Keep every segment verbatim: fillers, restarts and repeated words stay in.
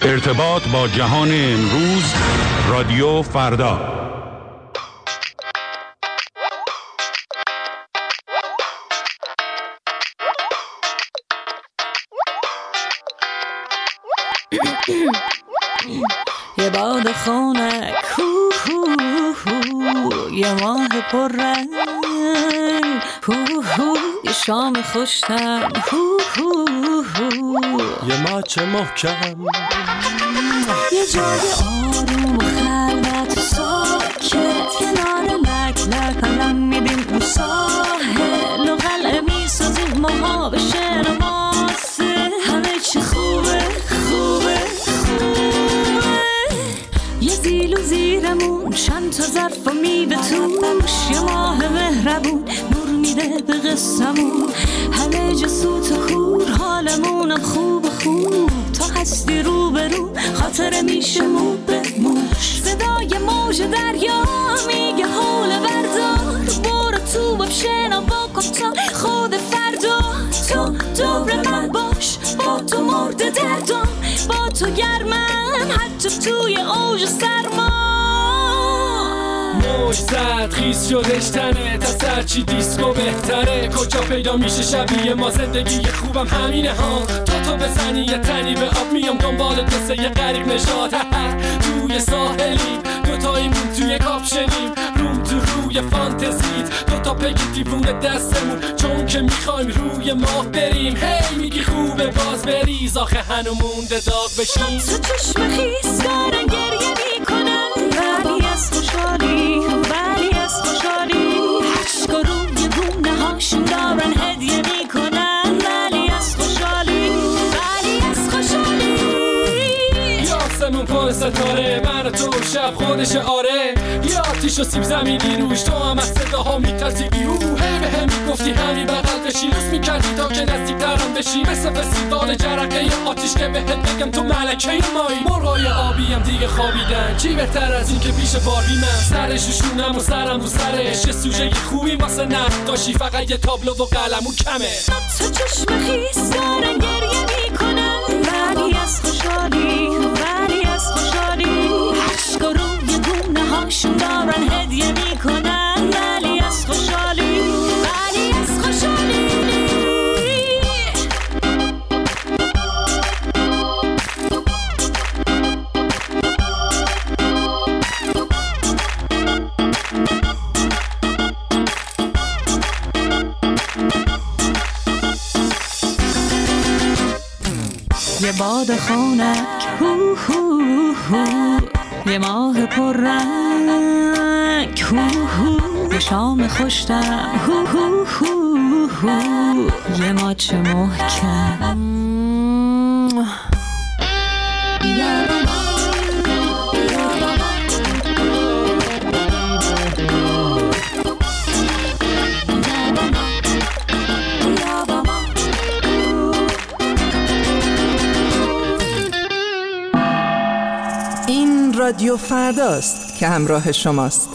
ارتباط با جهان امروز، رادیو فردا. یه باد خنک، یه ماه پررنگ، یه شام خوشتم، یه ماچ محکم، یه جای آروم و خلوت ساکت، کنار لک لک قلم میدیم اون ساحل و قلعه میسازیم ماها به شعر و ماسه، همه چی خوبه خوبه خوبه. یه زیل و زیرمون چند تا ظرف و میوه توش، یه ماه مهربون نور میده به قصمون، همه جا سوت و کور، حالمونم خوب خوب، تا هستی رو به رو خاطره میشه مو به موش. صدای موج دریا میگه حول بردار، برو تو باب شنوا کن تا خود فردا، تو دور من باش، با تو مرد دردم، با تو گرمم حتی توی اوج سرما. موج زد خیز شدش تنه، تا سرچی دیسکو بهتره، کجا پیدا میشه شبیه ما زندگی خوبم همینه ها، تا تو بزنی یه تنی به آب میام دنبالت مثل یه غریق نژاد، توی ساحلی دوتاییمون توی کاپشنیم، روم تو روی فانتزیت، دوتا پگی دیوونه دستمون، چون که میخوایم روی ماه بریم، هی میگی خوبه باز بریز، آخه هنو مونده داغ بشیم. تو چشم خیس دارن گریه میکنن، ولی از خوشحالی ولی از خوشحالی، عشق و روی گونه هاشون دارن هدیه میکنن، ولی از خوشحالی ولی از خوشحالی. یاسمون پر ستاره، من و تو شب خودش آره، یه آتیش و سیب زمینی روش، تو هم از صداها میترسی بیرو، هی به هم میگفتی همین بغل بشی، لوس میکردی تا که نزدیک ترم بشی، مثل فستیوال جرقه آتیش که بهت بگم تو ملکه مایی. مرغای آبیم دیگه خوابیدن، چی بهتر از این که پیش باربی من، سرش روشونم و سرم رو سرش، یه سوژه خوبی واسه نقاشی، فقط یه تابلو و قلمو کمه. تو چشم خیس دارن گریه میکنن، ولی از خوشحالی ولی از خوشحالی، عشق و روی گونه هاشون دارن هدیه میکنن، ولی از خوشحالی ولی از خوشحالی. یه باد خنک، هو هو هو، یه ماه پررنگ، هو هو، یه شام خوشتم، هو هو هو هو، یه ماچ محکم. رادیو فرداست که همراه شماست.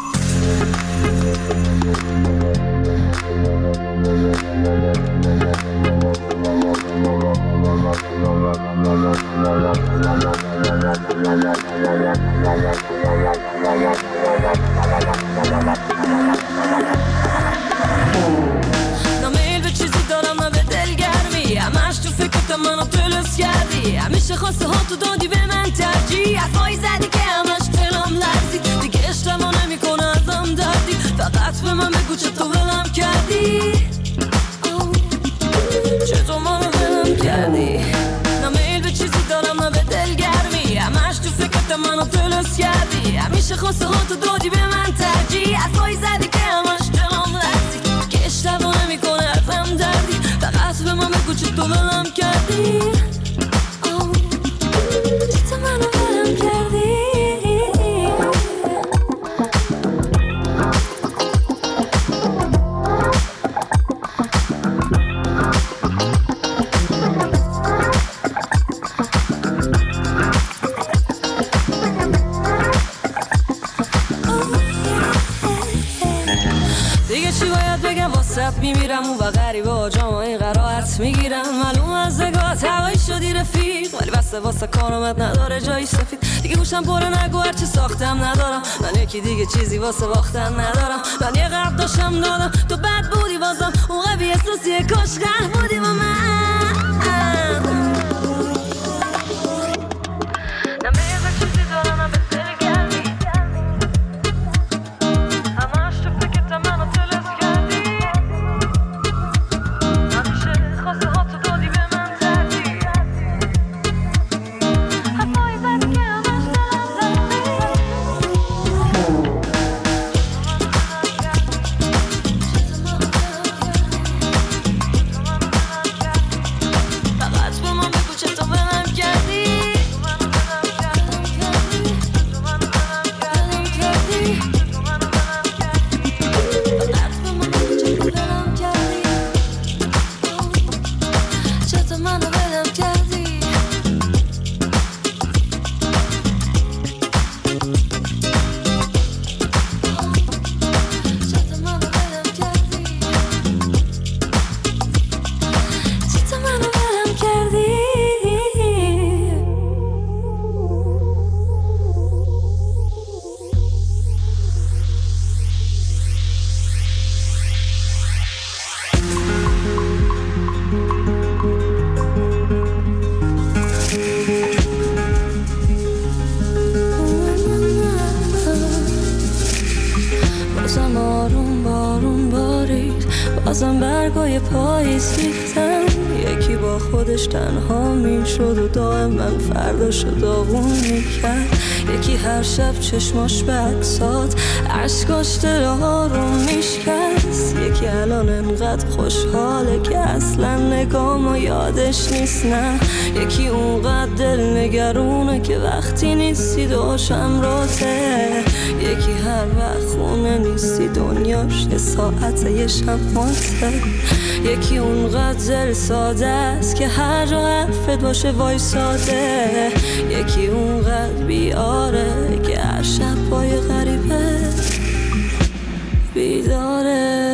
نمیل به چیزی دارم نه به دلگرمی، همش تو فکرت منو دلس کردی، همیشه خواسته ها تو دادی به من ترجیح، حرفایی زدی که همش دلم لرزید، دیگه اشتباه نمیکنه ازم دردی، فقط به من بگو چطور ولم کردی، چطور منو ولم کردی. نمیل به چیزی دارم نه به دلگرمی، همش تو فکرت منو دلس کردی، همیشه خواسته ها تو دادی به من ترجیح، حرفایی زدی که همش دلم لرزید، دیگه اشتباه نمیکنه ازم دردی، فقط به من بگو چطور ولم کردی، چطور منو ولم کردی. میمیرم و غریبه و جامعه قرائت میگیرم معلوم از نگاه هوایی شدی رفیق ولی بسته واسه کارامت نداره جایی سفید دیگه گوشم پره نگو هرچی ساختم ندارم من یکی دیگه چیزی واسه باختن ندارم من یه قرب داشتم دادم تو بد بودی بازم اون قبی احساسیه کاش قهر بودی با من بازم برگای پاییز ریختن یکی با خودش تنها میشد و دائم من فرداشو داغون میکرد یکی هر شب چشماش به عکسات عشقاش دلها رو میشکست یکی الان انقدر خوشحاله که اصلا نگامو یادش نیست نه یکی اونقدر دل نگرونه که وقتی نیستی دوشم راته یکی هر وقت خونه نیستی دنیاش یه ساعته یه شماته یکی اونقدر دل ساده است که هر جا حرفت باشه وای ساده یکی اونقدر بیاره که هر شب پای غریبه بیداره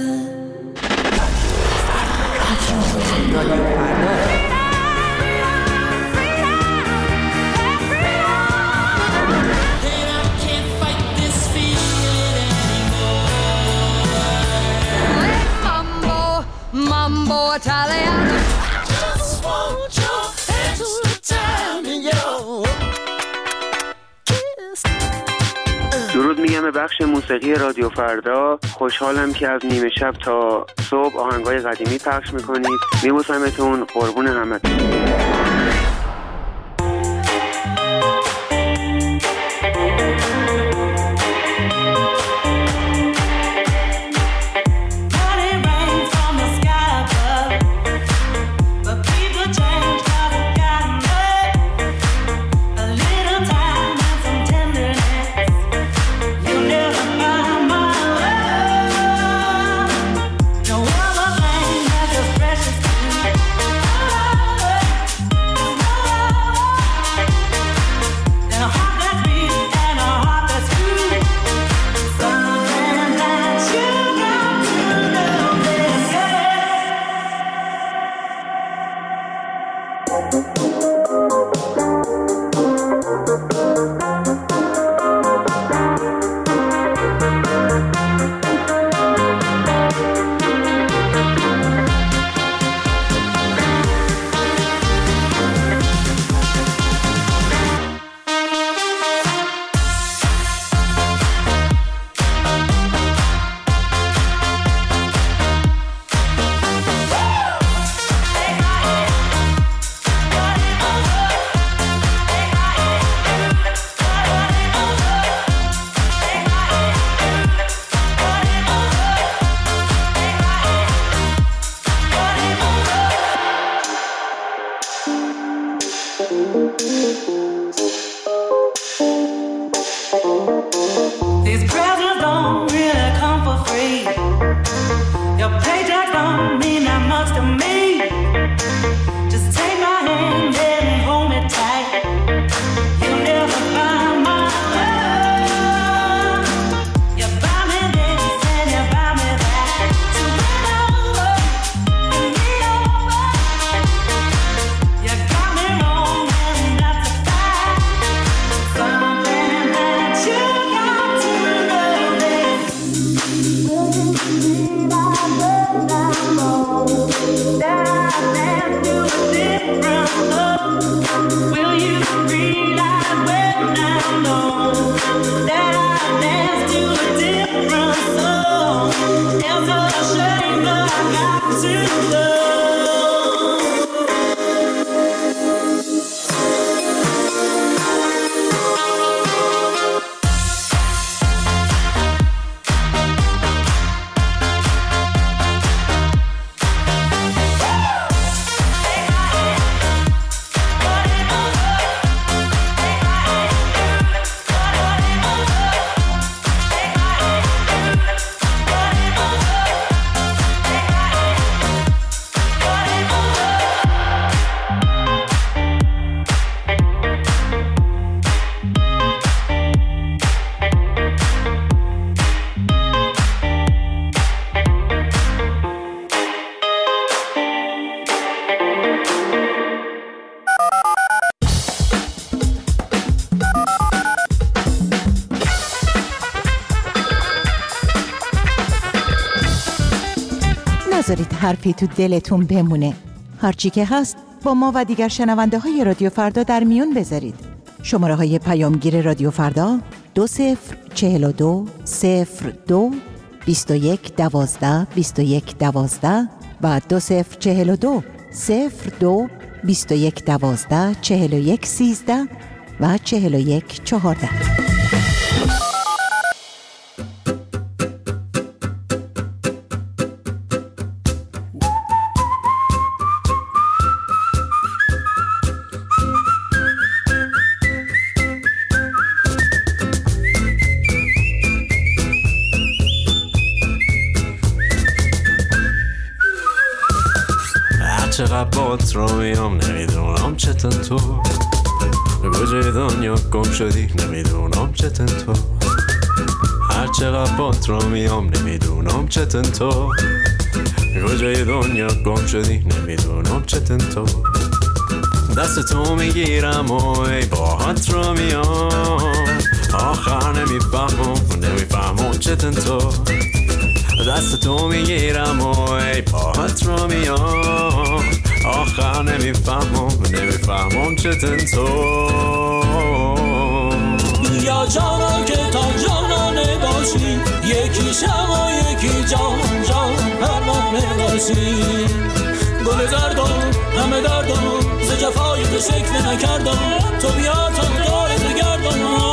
Italiano. Just want your extra time in your kiss. درود میگم به بخش موسیقی رادیو فردا. خوشحالم که از نیمه شب تا صبح آهنگای قدیمی پخش میکنید. میبوسمتون، قربون همتون. You're by me this and you're by me that. So when I نذارید حرفی تو دلتون بمونه. هرچی که هست با ما و دیگر شنونده های رادیو فردا در میون بذارید. شماره های پیامگیر رادیو فردا دو صفر چهل و دو صفر دو بیست و یک دوازده بیست و یک دوازده و دو صفر چهل و دو صفر دو بیست و یک دوازده چهل و یک سیزده و چهل و یک چهارده. چقدر بات رو میام نمیدونم چطور تو کجای دنیا گم شدی نمیدونم چطور تو هر چقدر بات رو میام نمیدونم چطور تو کجای دنیا گم شدی نمیدونم چطور تو دست تو میگیرم و ای باهات رو میام آخر نمیفهمم نمیفهمم چطور تو دست تو میگیرم و ای پاهات رو میام آخر نمیفهمم نمیفهمم چطور تو یا جانا که تا جانانه باشی یکی شم و یکی جان جان پروانه باشی گل زردم همه دردم ز جفای تو شکل نکردم تو بیا تا دارت گردم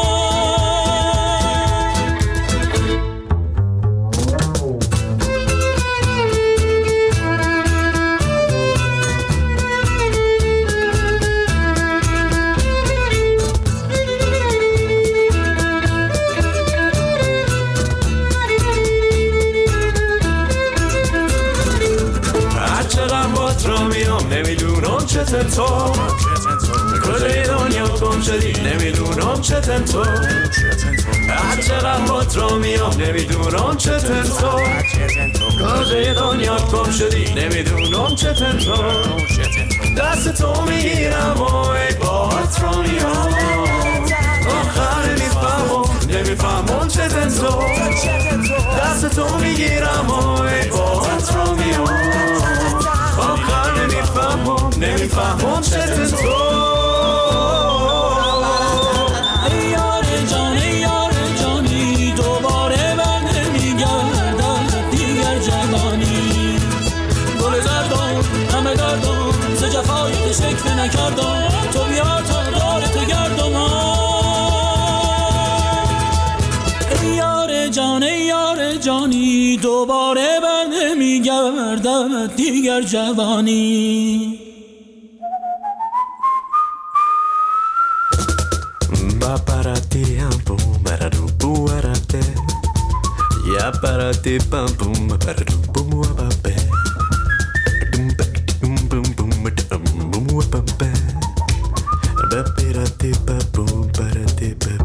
نمیدونم چطور تو کجای دنیا گم شدی نمیدونم چطور تو هر چقدر بات رو میام نمیدونم چطور تو کجای دنیا گم شدی نمیدونم چطور تو دست تو میگیرم و ای بات رو میام آخر نمیفهمم نمیفهمم چطور تو دست تو میگیرم و ای بات رو میام آخر نمیفهمم نمیفهمم چطور تو ای یار جان ای یار جانی دوباره بر نمیگردم دیگر جوانی گل زردم همه دردم ز جفای تو شکل نکردم تو بیا تا دار تو گردم ای یار جان ای یار جانی دوباره بر نمیگردم دیگر جوانی ba para ti pum para du para te ya para ti pum pum para du pum ba pe dum bum bum bum bum bum ba pe ba para ti pum para ti